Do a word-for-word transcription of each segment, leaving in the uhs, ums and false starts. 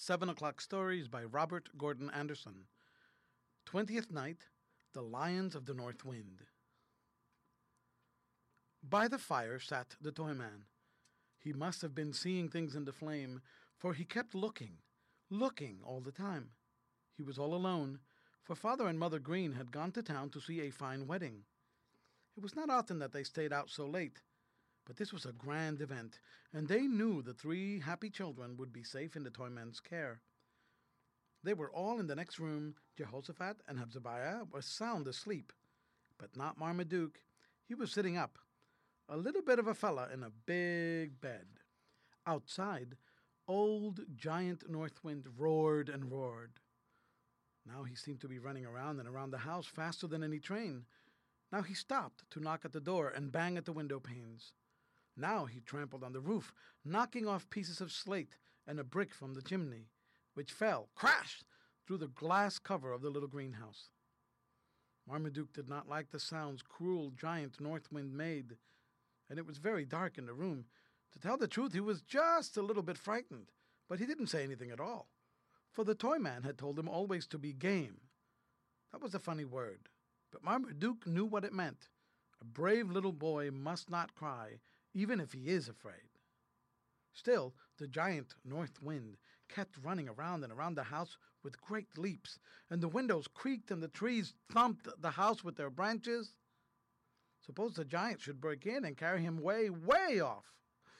Seven O'Clock Stories by Robert Gordon Anderson. Twentieth Night, The Lions of the North Wind. By the fire sat the Toyman. He must have been seeing things in the flame, for he kept looking, looking all the time. He was all alone, for Father and Mother Green had gone to town to see a fine wedding. It was not often that they stayed out so late, but this was a grand event, and they knew the three happy children would be safe in the Toyman's care. They were all in the next room. Jehoshaphat and Hebzebiah were sound asleep, but not Marmaduke. He was sitting up, a little bit of a fella in a big bed. Outside, old giant North Wind roared and roared. Now he seemed to be running around and around the house faster than any train. Now he stopped to knock at the door and bang at the window panes. Now he trampled on the roof, knocking off pieces of slate and a brick from the chimney, which fell, crash, through the glass cover of the little greenhouse. Marmaduke did not like the sounds cruel giant North Wind made, and it was very dark in the room. To tell the truth, he was just a little bit frightened, but he didn't say anything at all, for the Toyman had told him always to be game. That was a funny word, but Marmaduke knew what it meant. A brave little boy must not cry, even if he is afraid. Still, the giant North Wind kept running around and around the house with great leaps, and the windows creaked and the trees thumped the house with their branches. Suppose the giant should break in and carry him way, way off.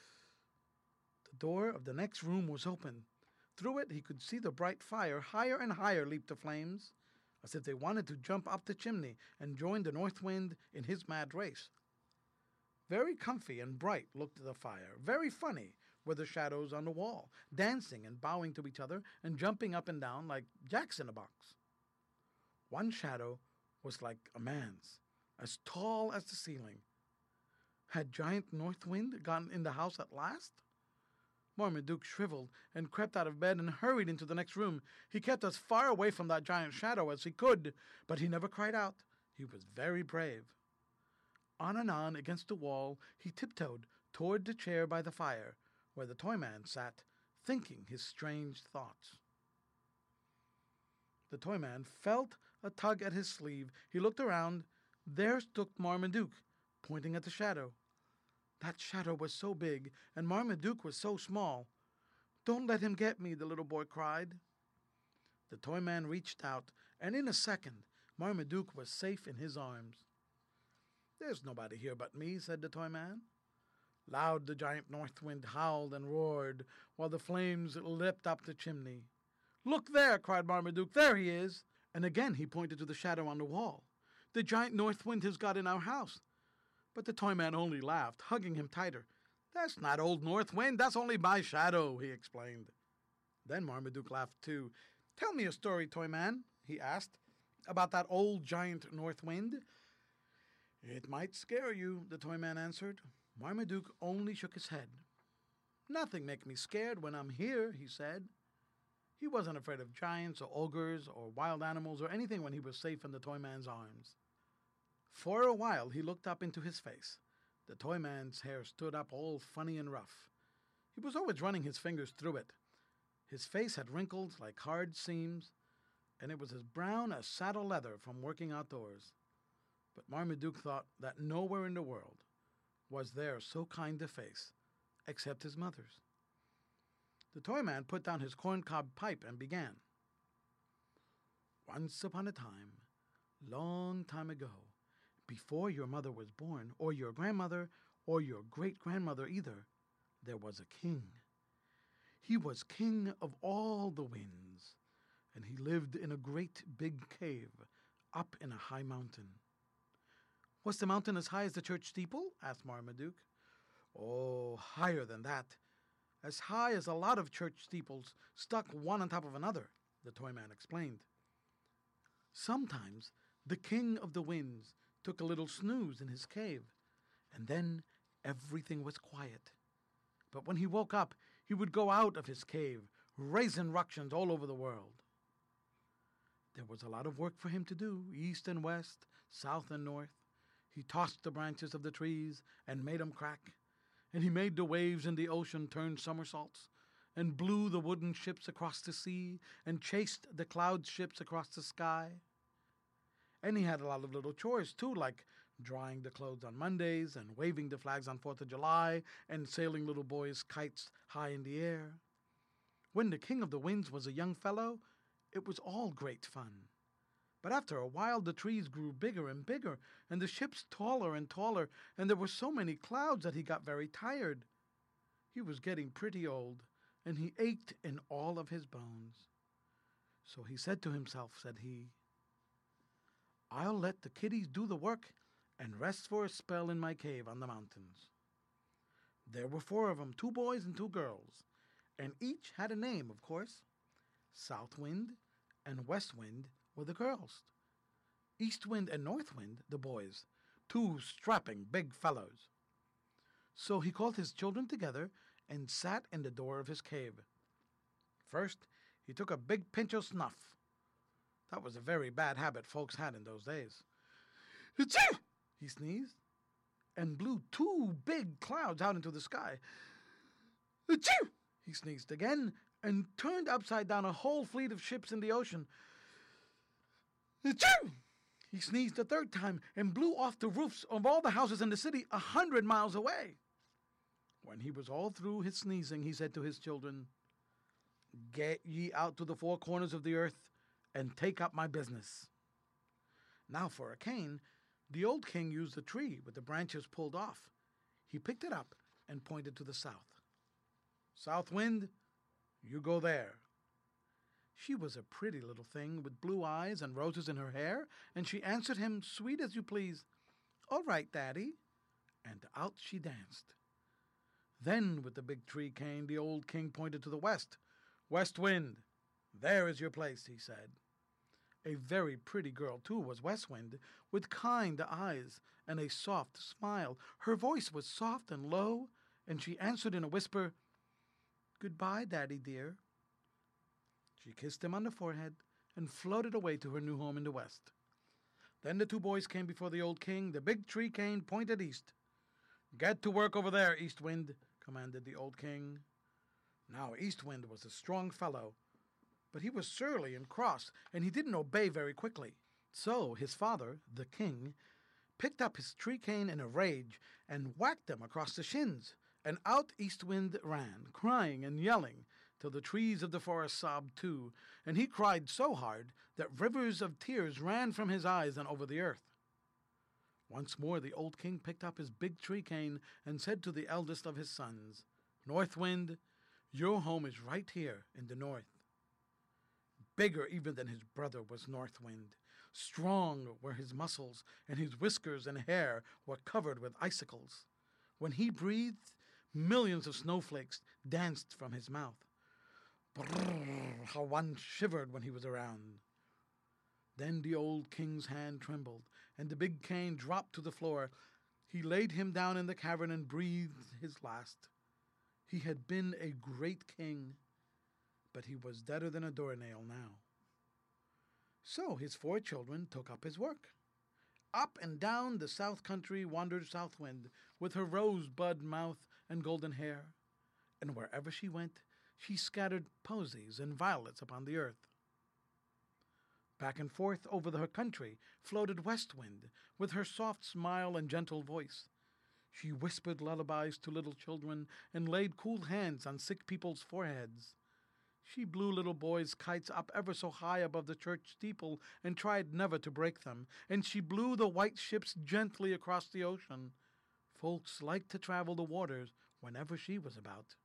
The door of the next room was open. Through it he could see the bright fire higher and higher leap the flames, as if they wanted to jump up the chimney and join the North Wind in his mad race. Very comfy and bright looked the fire. Very funny were the shadows on the wall, dancing and bowing to each other and jumping up and down like jacks in a box. One shadow was like a man's, as tall as the ceiling. Had giant North Wind gotten in the house at last? Marmaduke shriveled and crept out of bed and hurried into the next room. He kept as far away from that giant shadow as he could, but he never cried out. He was very brave. On and on against the wall he tiptoed toward the chair by the fire, where the Toyman sat, thinking his strange thoughts. The Toyman felt a tug at his sleeve. He looked around. There stood Marmaduke, pointing at the shadow. That shadow was so big, and Marmaduke was so small. "Don't let him get me," the little boy cried. The Toyman reached out, and in a second Marmaduke was safe in his arms. "There's nobody here but me," said the Toyman. Loud the giant North Wind howled and roared, while the flames leapt up the chimney. "Look there!" cried Marmaduke. "There he is!" And again he pointed to the shadow on the wall. "The giant North Wind has got in our house." But the Toyman only laughed, hugging him tighter. "That's not old North Wind, that's only my shadow," he explained. Then Marmaduke laughed too. "Tell me a story, Toyman," he asked, "about that old giant North Wind." "It might scare you," the Toyman answered. Marmaduke only shook his head. "Nothing makes me scared when I'm here," he said. He wasn't afraid of giants or ogres or wild animals or anything when he was safe in the Toyman's arms. For a while he looked up into his face. The Toyman's hair stood up all funny and rough. He was always running his fingers through it. His face had wrinkles like hard seams, and it was as brown as saddle leather from working outdoors. But Marmaduke thought that nowhere in the world was there so kind a face, except his mother's. The Toyman put down his corncob pipe and began. "Once upon a time, long time ago, before your mother was born, or your grandmother, or your great-grandmother either, there was a king. He was king of all the winds, and he lived in a great big cave up in a high mountain." "Was the mountain as high as the church steeple?" asked Marmaduke. "Oh, higher than that. As high as a lot of church steeples stuck one on top of another," the Toyman explained. Sometimes the king of the winds took a little snooze in his cave, and then everything was quiet. But when he woke up, he would go out of his cave, raising ructions all over the world. There was a lot of work for him to do, east and west, south and north. He tossed the branches of the trees and made 'em crack, and he made the waves in the ocean turn somersaults, and blew the wooden ships across the sea, and chased the cloud ships across the sky. And he had a lot of little chores too, like drying the clothes on Mondays, and waving the flags on Fourth of July, and sailing little boys' kites high in the air. When the King of the Winds was a young fellow, it was all great fun. But after a while the trees grew bigger and bigger, and the ships taller and taller, and there were so many clouds that he got very tired. He was getting pretty old, and he ached in all of his bones. So he said to himself, said he, "I'll let the kiddies do the work and rest for a spell in my cave on the mountains." There were four of them, two boys and two girls, and each had a name, of course. South Wind and West Wind were the girls. East Wind and North Wind, the boys, two strapping big fellows. So he called his children together and sat in the door of his cave. First, he took a big pinch of snuff. That was a very bad habit folks had in those days. Achoo! He sneezed and blew two big clouds out into the sky. Achoo! He sneezed again and turned upside down a whole fleet of ships in the ocean. Achoo! He sneezed a third time and blew off the roofs of all the houses in the city a hundred miles away. When he was all through his sneezing, he said to his children, "Get ye out to the four corners of the earth and take up my business." Now for a cane, the old king used a tree with the branches pulled off. He picked it up and pointed to the south. "South Wind, you go there." She was a pretty little thing with blue eyes and roses in her hair, and she answered him, sweet as you please, "All right, Daddy." And out she danced. Then, with the big tree cane, the old king pointed to the west. "West Wind, there is your place," he said. A very pretty girl, too, was West Wind, with kind eyes and a soft smile. Her voice was soft and low, and she answered in a whisper, "Goodbye, Daddy dear." She kissed him on the forehead and floated away to her new home in the west. Then the two boys came before the old king. The big tree cane pointed east. "Get to work over there, East Wind," commanded the old king. Now East Wind was a strong fellow, but he was surly and cross, and he didn't obey very quickly. So his father, the king, picked up his tree cane in a rage and whacked him across the shins, and out East Wind ran, crying and yelling, till the trees of the forest sobbed too, and he cried so hard that rivers of tears ran from his eyes and over the earth. Once more the old king picked up his big tree cane and said to the eldest of his sons, "North Wind, your home is right here in the north." Bigger even than his brother was North Wind. Strong were his muscles, and his whiskers and hair were covered with icicles. When he breathed, millions of snowflakes danced from his mouth. Brrr, how one shivered when he was around. Then the old king's hand trembled, and the big cane dropped to the floor. He laid him down in the cavern and breathed his last. He had been a great king, but he was deader than a doornail now. So his four children took up his work. Up and down the south country wandered South Wind, with her rosebud mouth and golden hair, and wherever she went, she scattered posies and violets upon the earth. Back and forth over her country floated West Wind, with her soft smile and gentle voice. She whispered lullabies to little children and laid cool hands on sick people's foreheads. She blew little boys' kites up ever so high above the church steeple and tried never to break them, and she blew the white ships gently across the ocean. Folks liked to travel the waters whenever she was about.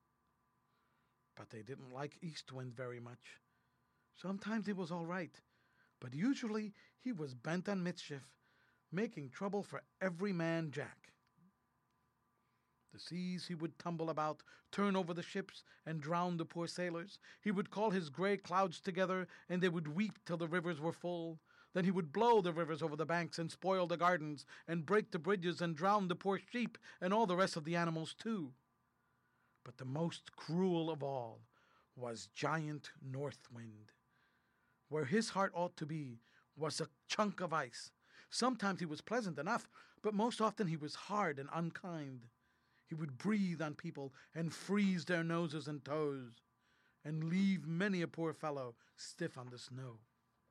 But they didn't like East Wind very much. Sometimes he was all right, but usually he was bent on mischief, making trouble for every man Jack. The seas he would tumble about, turn over the ships, and drown the poor sailors. He would call his gray clouds together, and they would weep till the rivers were full. Then he would blow the rivers over the banks and spoil the gardens, and break the bridges and drown the poor sheep and all the rest of the animals too. But the most cruel of all was Giant North Wind. Where his heart ought to be was a chunk of ice. Sometimes he was pleasant enough, but most often he was hard and unkind. He would breathe on people and freeze their noses and toes. and leave many a poor fellow stiff on the snow.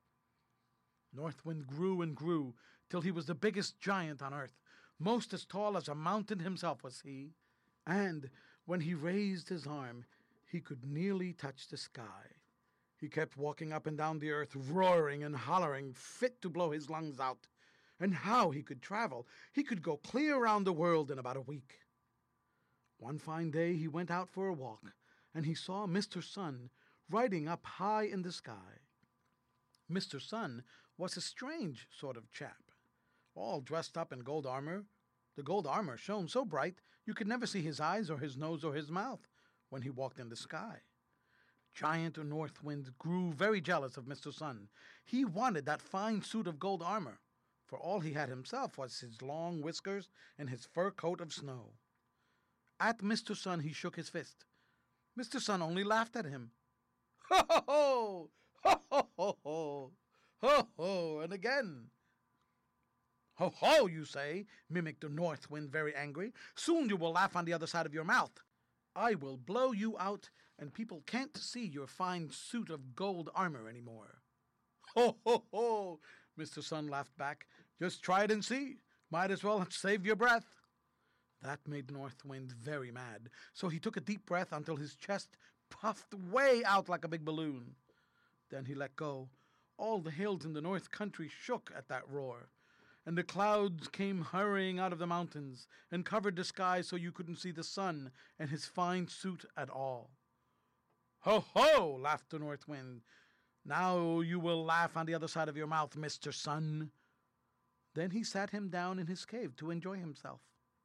North Wind grew and grew till he was the biggest giant on earth. Most as tall as a mountain himself was he, and when he raised his arm, he could nearly touch the sky. He kept walking up and down the earth, roaring and hollering, fit to blow his lungs out. And how he could travel! He could go clear around the world in about a week. One fine day he went out for a walk, and he saw Mister Sun riding up high in the sky. Mister Sun was a strange sort of chap, all dressed up in gold armor. The gold armor shone so bright you could never see his eyes or his nose or his mouth when he walked in the sky. Giant North Wind grew very jealous of Mister Sun. He wanted that fine suit of gold armor, for all he had himself was his long whiskers and his fur coat of snow. At Mister Sun he shook his fist. Mister Sun only laughed at him. Ho ho ho! Ho ho ho ho! Ho ho! And again. Ho ho, you say, mimicked the North Wind, very angry. Soon you will laugh on the other side of your mouth. I will blow you out, and people can't see your fine suit of gold armor any more. Ho ho ho! Mister Sun laughed back. Just try it and see. Might as well save your breath. That made North Wind very mad, so he took a deep breath until his chest puffed way out like a big balloon. Then he let go. All the hills in the North Country shook at that roar, and the clouds came hurrying out of the mountains and covered the sky so you couldn't see the sun and his fine suit at all. Ho ho! Laughed the North Wind. Now you will laugh on the other side of your mouth, Mister Sun. Then he sat him down in his cave to enjoy himself.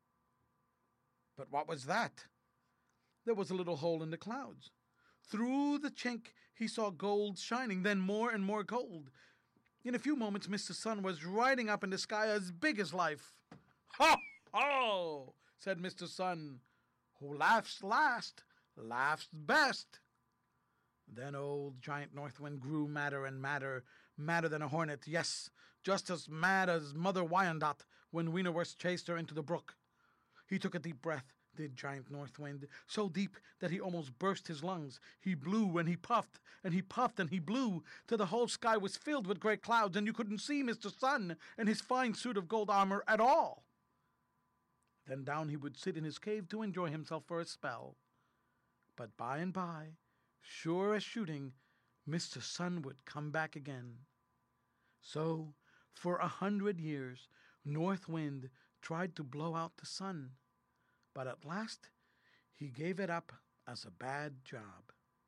But what was that? There was a little hole in the clouds. Through the chink he saw gold shining, then more and more gold. In a few moments Mister Sun was riding up in the sky as big as life. Ho ho! Said Mister Sun. Who laughs last, laughs best. Then old Giant North Wind grew madder and madder, madder than a hornet, yes, just as mad as Mother Wyandotte when Wienerwurst chased her into the brook. He took a deep breath, did Giant North Wind, so deep that he almost burst his lungs. He blew and he puffed, and he puffed and he blew, till the whole sky was filled with great clouds, and you couldn't see Mister Sun and his fine suit of gold armor at all. Then down he would sit in his cave to enjoy himself for a spell. But by and by, sure as shooting, Mister Sun would come back again. So, for a hundred years, North Wind tried to blow out the sun, but at last he gave it up as a bad job.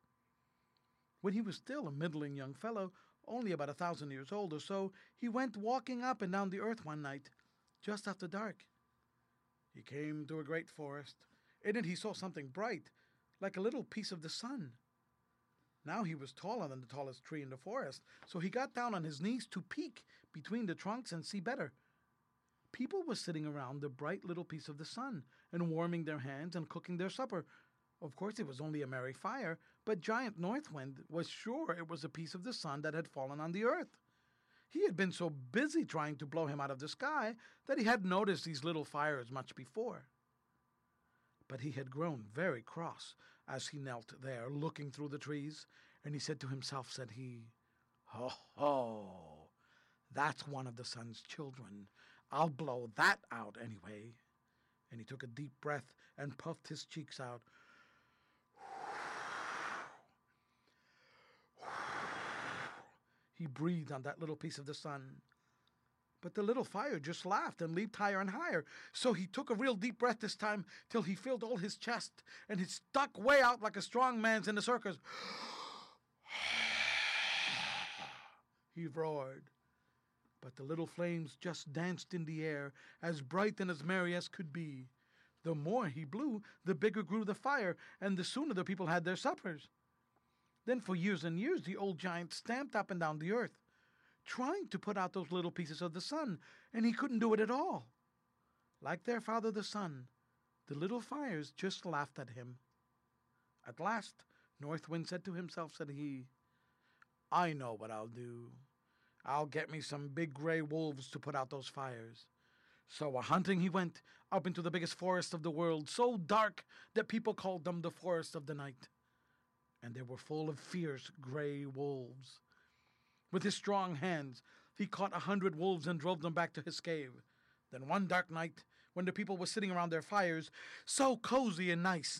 When he was still a middling young fellow, only about a thousand years old or so, he went walking up and down the earth one night, just after dark. He came to a great forest. In it he saw something bright, like a little piece of the sun. Now he was taller than the tallest tree in the forest, so he got down on his knees to peek between the trunks and see better. People were sitting around the bright little piece of the sun and warming their hands and cooking their supper. Of course, it was only a merry fire, but Giant North Wind was sure it was a piece of the sun that had fallen on the earth. He had been so busy trying to blow him out of the sky that he hadn't noticed these little fires much before. But he had grown very cross as he knelt there looking through the trees, and he said to himself, said he, Ho, ho, that's one of the sun's children. I'll blow that out anyway. And he took a deep breath and puffed his cheeks out. He breathed on that little piece of the sun. But the little fire just laughed and leaped higher and higher. So he took a real deep breath this time till he filled all his chest, and he stuck way out like a strong man's in the circus. He roared. But the little flames just danced in the air, as bright and as merry as could be. The more he blew, the bigger grew the fire, and the sooner the people had their suppers. Then for years and years the old giant stamped up and down the earth, trying to put out those little pieces of the sun, and he couldn't do it at all. Like their father the sun, the little fires just laughed at him. At last, North Wind said to himself, said he, I know what I'll do. I'll get me some big gray wolves to put out those fires. So a-hunting he went up into the biggest forest of the world, so dark that people called them the forest of the night. and they were full of fierce gray wolves. With his strong hands, he caught a hundred wolves and drove them back to his cave. Then one dark night, when the people were sitting around their fires, so cozy and nice,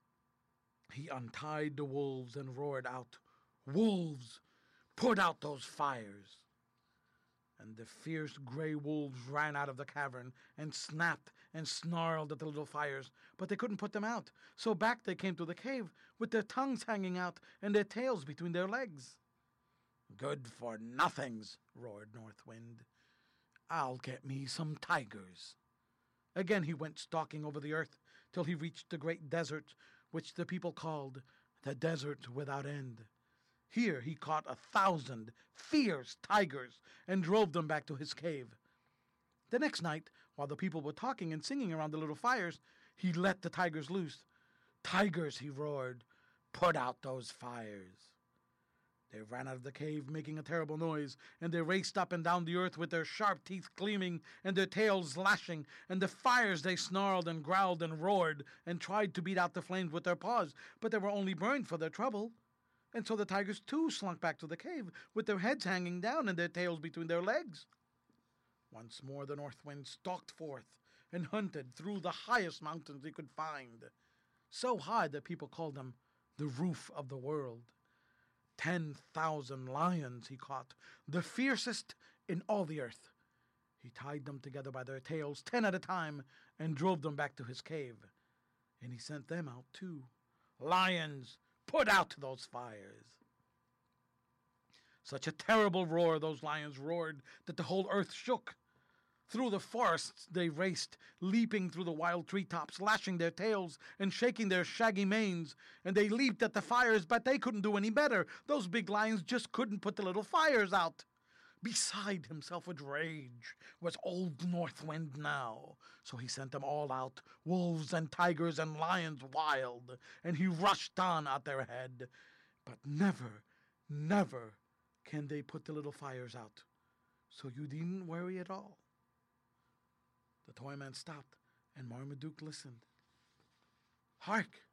he untied the wolves and roared out, "Wolves, put out those fires!" And the fierce gray wolves ran out of the cavern and snapped and snarled at the little fires, but they couldn't put them out. So back they came to the cave, with their tongues hanging out and their tails between their legs. "Good for nothings," roared North Wind. "I'll get me some tigers." Again he went stalking over the earth till he reached the great desert, which the people called the Desert Without End. Here he caught a thousand fierce tigers and drove them back to his cave. The next night, while the people were talking and singing around the little fires, he let the tigers loose. "Tigers," he roared, "put out those fires." They ran out of the cave, making a terrible noise, and they raced up and down the earth with their sharp teeth gleaming and their tails lashing, and the fires they snarled and growled and roared and tried to beat out the flames with their paws, but they were only burned for their trouble. And so the tigers too slunk back to the cave, with their heads hanging down and their tails between their legs. Once more the North Wind stalked forth and hunted through the highest mountains he could find, so high that people called them the roof of the world. Ten thousand lions he caught, the fiercest in all the earth. He tied them together by their tails, ten at a time, and drove them back to his cave. And he sent them out too. "Lions, put out those fires." Such a terrible roar those lions roared that the whole earth shook. Through the forests they raced, leaping through the wild treetops, lashing their tails and shaking their shaggy manes, and they leaped at the fires, but they couldn't do any better. Those big lions just couldn't put the little fires out. Beside himself with rage was old North Wind now, so he sent them all out, wolves and tigers and lions wild, and he rushed on at their head. But never, never can they put the little fires out, so you needn't worry at all. The Toyman stopped, and Marmaduke listened. Hark!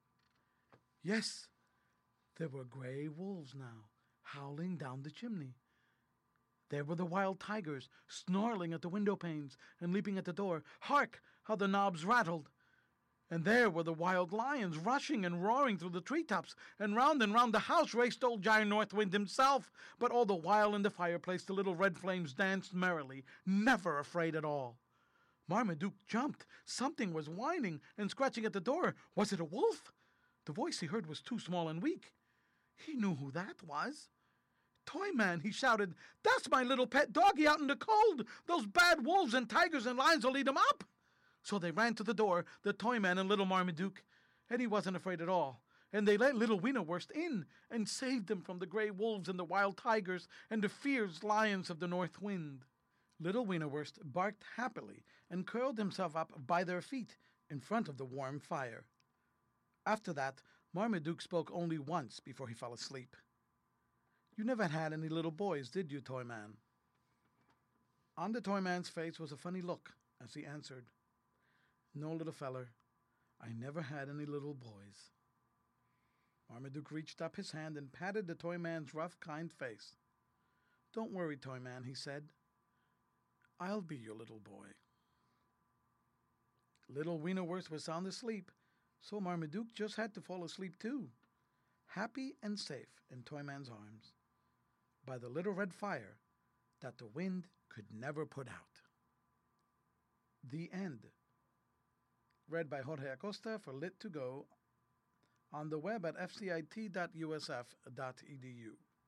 Yes, there were gray wolves now, howling down the chimney. There were the wild tigers, snarling at the window panes and leaping at the door. Hark, how the knobs rattled! And there were the wild lions, rushing and roaring through the treetops, and round and round the house raced old Giant North Wind himself. But all the while in the fireplace the little red flames danced merrily, never afraid at all. Marmaduke jumped. Something was whining and scratching at the door. Was it a wolf? The voice he heard was too small and weak. He knew who that was. "Toyman," he shouted, "that's my little pet doggy out in the cold. Those bad wolves and tigers and lions will eat him up." So they ran to the door, the Toyman and little Marmaduke, and he wasn't afraid at all. And they let little Wienerwurst in and saved him from the gray wolves and the wild tigers and the fierce lions of the North Wind. Little Wienerwurst barked happily and curled himself up by their feet in front of the warm fire. After that, Marmaduke spoke only once before he fell asleep. "You never had any little boys, did you, Toyman?" On the Toyman's face was a funny look as he answered, "No, little feller, I never had any little boys." Marmaduke reached up his hand and patted the Toyman's rough, kind face. "Don't worry, Toyman," he said. "I'll be your little boy." Little Wienerwurst was sound asleep, so Marmaduke just had to fall asleep too, happy and safe in Toyman's arms, by the little red fire that the wind could never put out. The end. Read by Jorge Acosta for Lit to Go on the web at f c i t dot u s f dot e d u.